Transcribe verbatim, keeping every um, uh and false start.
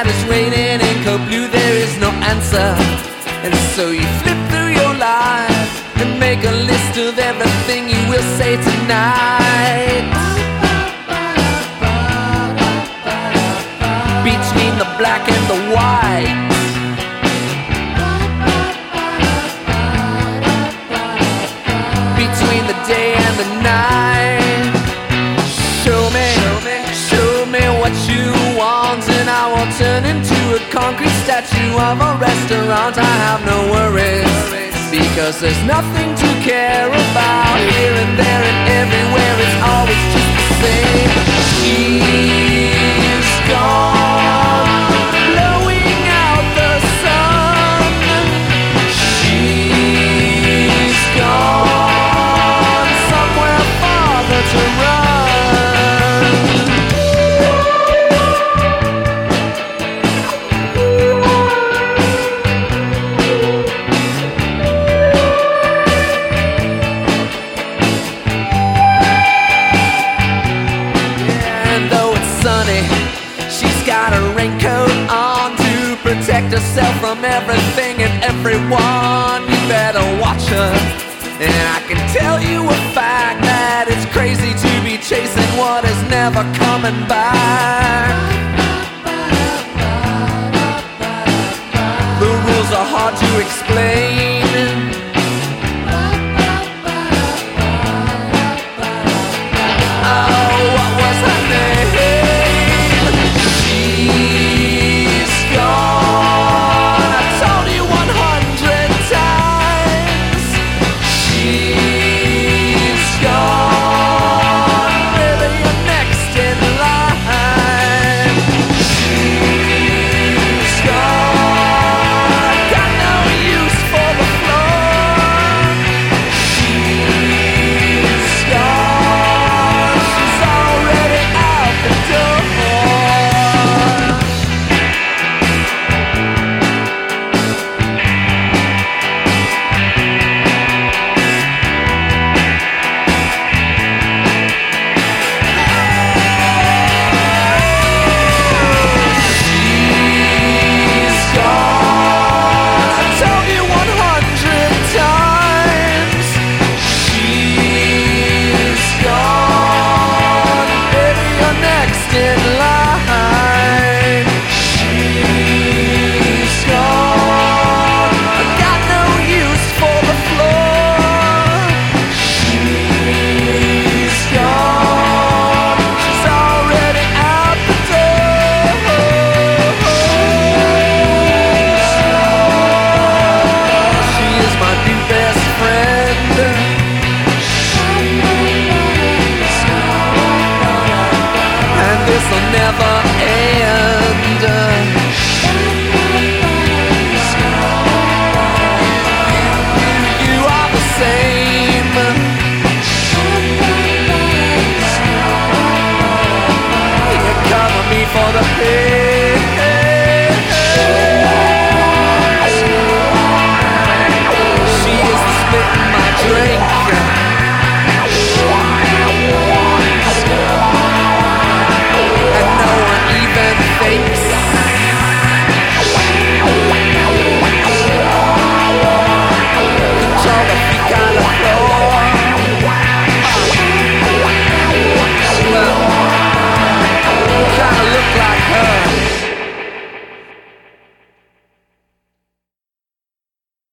that is raining in cold blue, there is no answer. And so you flip through your life and make a list of everything you will say tonight. Between the black and the white, between the day and the night. Show me, show me what you want, and I will turn into a concrete statue of a restaurant. I have no worries, because there's nothing to care about. Here and there and everywhere, it's always just the same. She's gone, blowing out the sun. She's gone, somewhere farther to run. She's got a raincoat on to protect herself from everything and everyone. You better watch her. And I can tell you a fact that it's crazy to be chasing what is never coming back. The rules are hard to explain.